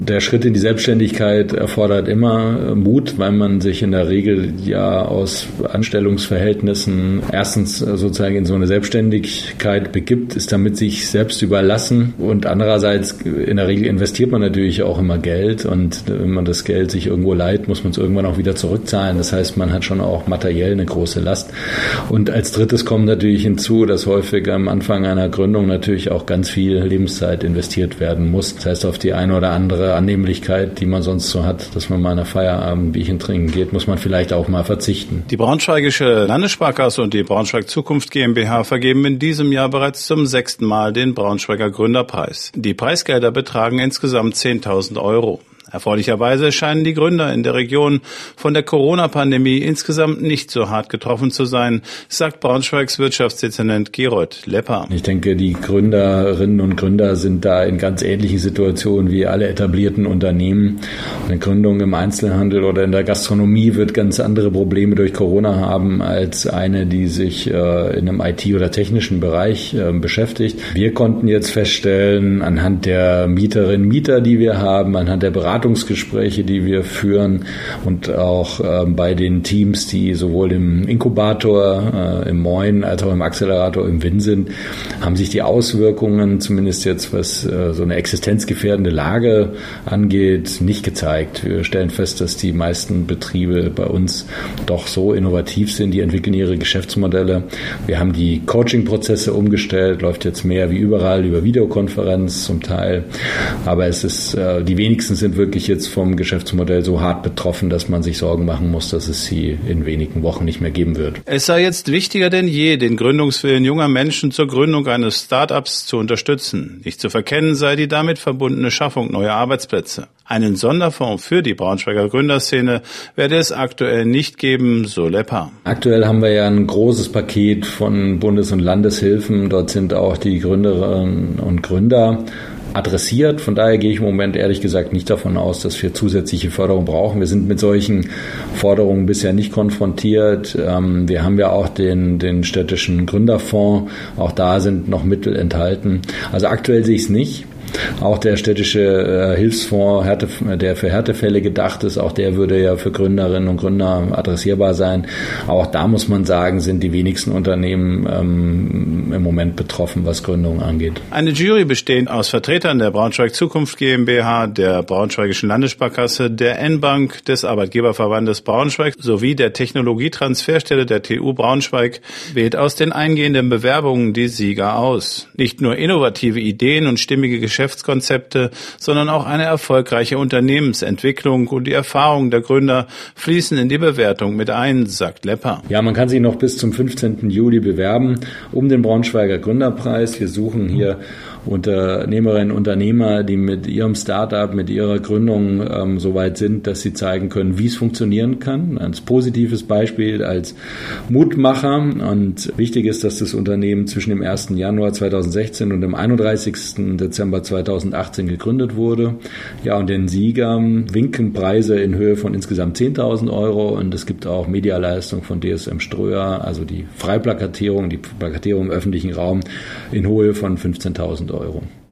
Der Schritt in die Selbstständigkeit erfordert immer Mut, weil man sich in der Regel ja aus Anstellungsverhältnissen erstens sozusagen in so eine Selbstständigkeit begibt, ist damit sich selbst überlassen und andererseits in der Regel investiert man natürlich auch immer Geld und wenn man das Geld sich irgendwo leiht, muss man es irgendwann auch wieder zurückzahlen. Das heißt, man hat schon auch materiell eine große Last. Und als drittes kommt natürlich hinzu, dass häufig am Anfang einer Gründung natürlich auch ganz viel Lebenszeit investiert werden muss. Das heißt, auf die eine oder andere Annehmlichkeit, die man sonst so hat, dass man mal nach Feierabend Bierchen trinken geht, muss man vielleicht auch mal verzichten. Die Braunschweigische Landessparkasse und die Braunschweig Zukunft GmbH vergeben in diesem Jahr bereits zum 6. Mal den Braunschweiger Gründerpreis. Die Preisgelder betragen insgesamt 10.000 Euro. Erfreulicherweise scheinen die Gründer in der Region von der Corona-Pandemie insgesamt nicht so hart getroffen zu sein, sagt Braunschweigs Wirtschaftsdezernent Gerold Lepper. Ich denke, die Gründerinnen und Gründer sind da in ganz ähnlichen Situationen wie alle etablierten Unternehmen. Eine Gründung im Einzelhandel oder in der Gastronomie wird ganz andere Probleme durch Corona haben als eine, die sich in einem IT- oder technischen Bereich beschäftigt. Wir konnten jetzt feststellen, anhand der Mieterinnen und Mieter, die wir haben, anhand der Beratungsgespräche, die wir führen und auch bei den Teams, die sowohl im Inkubator, im Moin, als auch im Accelerator im Win sind, haben sich die Auswirkungen, zumindest jetzt was so eine existenzgefährdende Lage angeht, nicht gezeigt. Wir stellen fest, dass die meisten Betriebe bei uns doch so innovativ sind, die entwickeln ihre Geschäftsmodelle. Wir haben die Coaching-Prozesse umgestellt, läuft jetzt mehr wie überall über Videokonferenz zum Teil, aber es ist, die wenigsten sind wirklich jetzt vom Geschäftsmodell so hart betroffen, dass man sich Sorgen machen muss, dass es sie in wenigen Wochen nicht mehr geben wird. Es sei jetzt wichtiger denn je, den Gründungswillen junger Menschen zur Gründung eines Start-ups zu unterstützen. Nicht zu verkennen sei die damit verbundene Schaffung neuer Arbeitsplätze. Einen Sonderfonds für die Braunschweiger Gründerszene werde es aktuell nicht geben, so Lepper. Aktuell haben wir ja ein großes Paket von Bundes- und Landeshilfen. Dort sind auch die Gründerinnen und Gründer adressiert. Von daher gehe ich im Moment ehrlich gesagt nicht davon aus, dass wir zusätzliche Förderung brauchen. Wir sind mit solchen Forderungen bisher nicht konfrontiert. Wir haben ja auch den städtischen Gründerfonds. Auch da sind noch Mittel enthalten. Also aktuell sehe ich es nicht. Auch der städtische Hilfsfonds, der für Härtefälle gedacht ist, auch der würde ja für Gründerinnen und Gründer adressierbar sein. Auch da muss man sagen, sind die wenigsten Unternehmen im Moment betroffen, was Gründungen angeht. Eine Jury bestehend aus Vertretern der Braunschweig Zukunft GmbH, der Braunschweigischen Landessparkasse, der N-Bank, des Arbeitgeberverbandes Braunschweig sowie der Technologietransferstelle der TU Braunschweig wählt aus den eingehenden Bewerbungen die Sieger aus. Nicht nur innovative Ideen und stimmige Geschäftskonzepte, sondern auch eine erfolgreiche Unternehmensentwicklung und die Erfahrungen der Gründer fließen in die Bewertung mit ein, sagt Lepper. Ja, man kann sich noch bis zum 15. Juli bewerben um den Braunschweiger Gründerpreis. Wir suchen hier Unternehmerinnen und Unternehmer, die mit ihrem Startup, mit ihrer Gründung so weit sind, dass sie zeigen können, wie es funktionieren kann. Als positives Beispiel, als Mutmacher. Und wichtig ist, dass das Unternehmen zwischen dem 1. Januar 2016 und dem 31. Dezember 2018 gegründet wurde. Ja, und den Siegern winken Preise in Höhe von insgesamt 10.000 Euro. Und es gibt auch Medialeistung von DSM Ströer, also die Freiplakatierung, die Plakatierung im öffentlichen Raum in Höhe von 15.000 Euro.